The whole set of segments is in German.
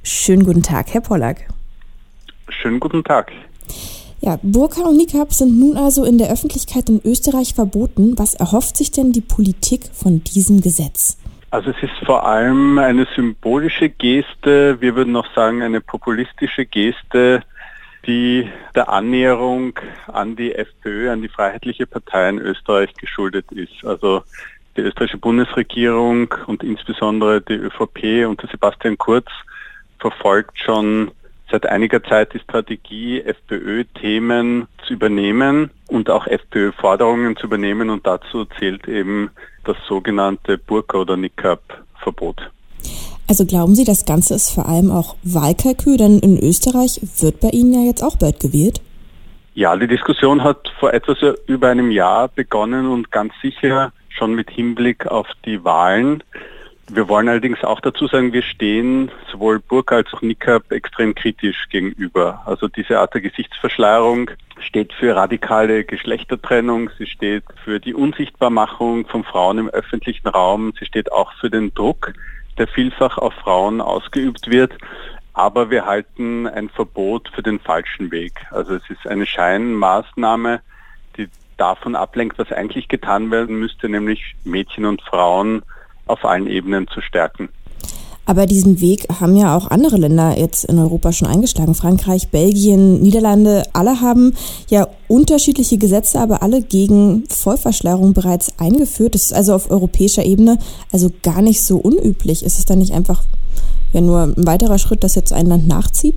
Schönen guten Tag, Herr Pollack. Schönen guten Tag. Ja, Burka und Nikab sind nun also in der Öffentlichkeit in Österreich verboten. Was erhofft sich denn die Politik von diesem Gesetz? Also es ist vor allem eine symbolische Geste, wir würden auch sagen eine populistische Geste, die der Annäherung an die FPÖ, an die Freiheitliche Partei in Österreich geschuldet ist. Also die österreichische Bundesregierung und insbesondere die ÖVP unter Sebastian Kurz verfolgt schon seit einiger Zeit die Strategie, FPÖ-Themen zu übernehmen und auch FPÖ-Forderungen zu übernehmen, und dazu zählt eben das sogenannte Burka- oder Nikab-Verbot. Also glauben Sie, das Ganze ist vor allem auch Wahlkalkül, denn in Österreich wird bei Ihnen ja jetzt auch bald gewählt? Ja, die Diskussion hat vor etwas über einem Jahr begonnen und ganz sicher schon mit Hinblick auf die Wahlen. Wir wollen allerdings auch dazu sagen, wir stehen sowohl Burka als auch Nikab extrem kritisch gegenüber. Also diese Art der Gesichtsverschleierung steht für radikale Geschlechtertrennung, sie steht für die Unsichtbarmachung von Frauen im öffentlichen Raum, sie steht auch für den Druck, der vielfach auf Frauen ausgeübt wird. Aber wir halten ein Verbot für den falschen Weg. Also es ist eine Scheinmaßnahme, die davon ablenkt, was eigentlich getan werden müsste, nämlich Mädchen und Frauen auf allen Ebenen zu stärken. Aber diesen Weg haben ja auch andere Länder jetzt in Europa schon eingeschlagen. Frankreich, Belgien, Niederlande, alle haben ja unterschiedliche Gesetze, aber alle gegen Vollverschleierung bereits eingeführt. Das ist also auf europäischer Ebene also gar nicht so unüblich. Ist es dann nicht einfach nur ein weiterer Schritt, dass jetzt ein Land nachzieht?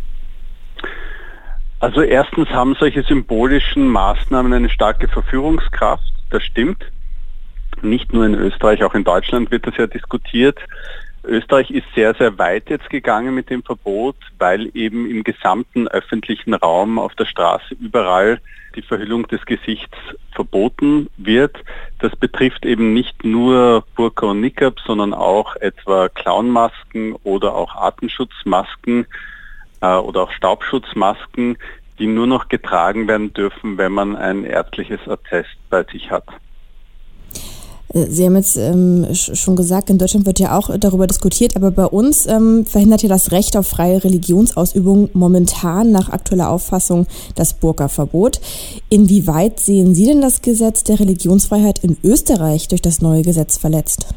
Also erstens haben solche symbolischen Maßnahmen eine starke Verführungskraft, das stimmt. Nicht nur in Österreich, auch in Deutschland wird das ja diskutiert. Österreich ist sehr, sehr weit jetzt gegangen mit dem Verbot, weil eben im gesamten öffentlichen Raum, auf der Straße, überall die Verhüllung des Gesichts verboten wird. Das betrifft eben nicht nur Burka und Nikab, sondern auch etwa Clownmasken oder auch Atemschutzmasken oder auch Staubschutzmasken, die nur noch getragen werden dürfen, wenn man ein ärztliches Attest bei sich hat. Sie haben jetzt schon gesagt, in Deutschland wird ja auch darüber diskutiert, aber bei uns verhindert ja das Recht auf freie Religionsausübung momentan nach aktueller Auffassung das Burka-Verbot. Inwieweit sehen Sie denn das Gesetz der Religionsfreiheit in Österreich durch das neue Gesetz verletzt?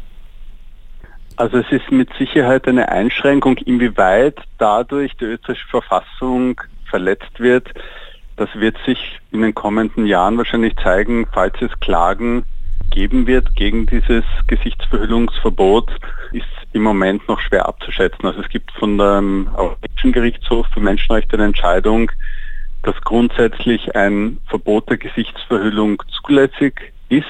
Also es ist mit Sicherheit eine Einschränkung, inwieweit dadurch die österreichische Verfassung verletzt wird. Das wird sich in den kommenden Jahren wahrscheinlich zeigen, falls es Klagen geben wird gegen dieses Gesichtsverhüllungsverbot, ist im Moment noch schwer abzuschätzen. Also es gibt von dem Europäischen Gerichtshof für Menschenrechte eine Entscheidung, dass grundsätzlich ein Verbot der Gesichtsverhüllung zulässig ist.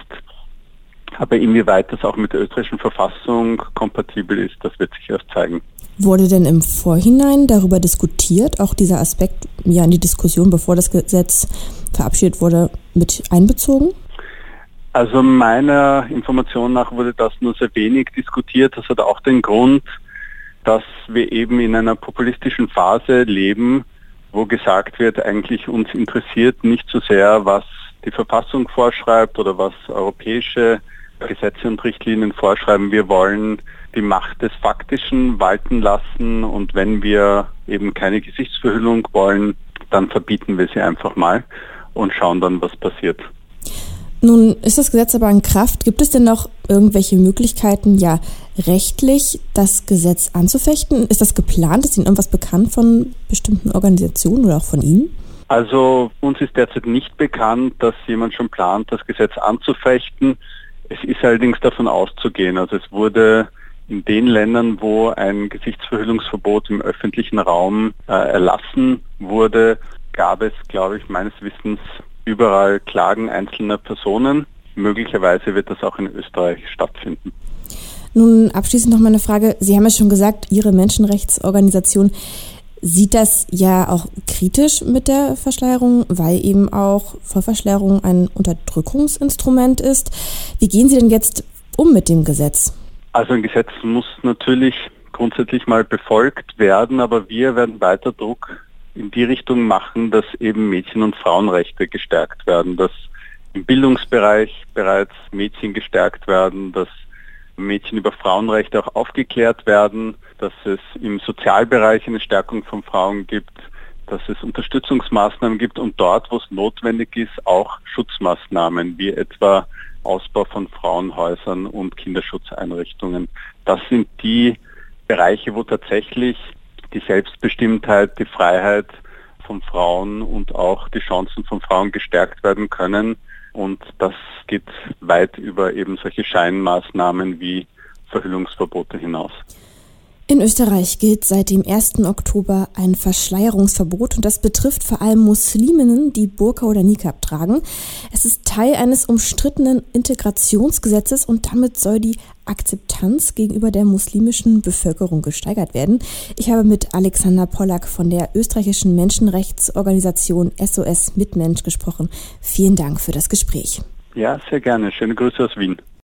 Aber inwieweit das auch mit der österreichischen Verfassung kompatibel ist, das wird sich erst zeigen. Wurde denn im Vorhinein darüber diskutiert, auch dieser Aspekt ja in die Diskussion, bevor das Gesetz verabschiedet wurde, mit einbezogen? Also meiner Information nach wurde das nur sehr wenig diskutiert. Das hat auch den Grund, dass wir eben in einer populistischen Phase leben, wo gesagt wird, eigentlich uns interessiert nicht so sehr, was die Verfassung vorschreibt oder was europäische Gesetze und Richtlinien vorschreiben. Wir wollen die Macht des Faktischen walten lassen, und wenn wir eben keine Gesichtsverhüllung wollen, dann verbieten wir sie einfach mal und schauen dann, was passiert. Nun ist das Gesetz aber in Kraft. Gibt es denn noch irgendwelche Möglichkeiten, ja rechtlich das Gesetz anzufechten? Ist das geplant? Ist Ihnen irgendwas bekannt von bestimmten Organisationen oder auch von Ihnen? Also uns ist derzeit nicht bekannt, dass jemand schon plant, das Gesetz anzufechten. Es ist allerdings davon auszugehen. Also es wurde in den Ländern, wo ein Gesichtsverhüllungsverbot im öffentlichen Raum erlassen wurde, gab es, glaube ich, meines Wissens überall Klagen einzelner Personen. Möglicherweise wird das auch in Österreich stattfinden. Nun abschließend noch mal eine Frage. Sie haben ja schon gesagt, Ihre Menschenrechtsorganisation sieht das ja auch kritisch mit der Verschleierung, weil eben auch Vollverschleierung ein Unterdrückungsinstrument ist. Wie gehen Sie denn jetzt um mit dem Gesetz? Also ein Gesetz muss natürlich grundsätzlich mal befolgt werden, aber wir werden weiter Druck in die Richtung machen, dass eben Mädchen- und Frauenrechte gestärkt werden, dass im Bildungsbereich bereits Mädchen gestärkt werden, dass Mädchen über Frauenrechte auch aufgeklärt werden, dass es im Sozialbereich eine Stärkung von Frauen gibt, dass es Unterstützungsmaßnahmen gibt und dort, wo es notwendig ist, auch Schutzmaßnahmen, wie etwa Ausbau von Frauenhäusern und Kinderschutzeinrichtungen. Das sind die Bereiche, wo tatsächlich die Selbstbestimmtheit, die Freiheit von Frauen und auch die Chancen von Frauen gestärkt werden können. Und das geht weit über eben solche Scheinmaßnahmen wie Verhüllungsverbote hinaus. In Österreich gilt seit dem 1. Oktober ein Verschleierungsverbot und das betrifft vor allem Musliminnen, die Burka oder Niqab tragen. Es ist Teil eines umstrittenen Integrationsgesetzes und damit soll die Akzeptanz gegenüber der muslimischen Bevölkerung gesteigert werden. Ich habe mit Alexander Pollack von der österreichischen Menschenrechtsorganisation SOS Mitmensch gesprochen. Vielen Dank für das Gespräch. Ja, sehr gerne. Schöne Grüße aus Wien.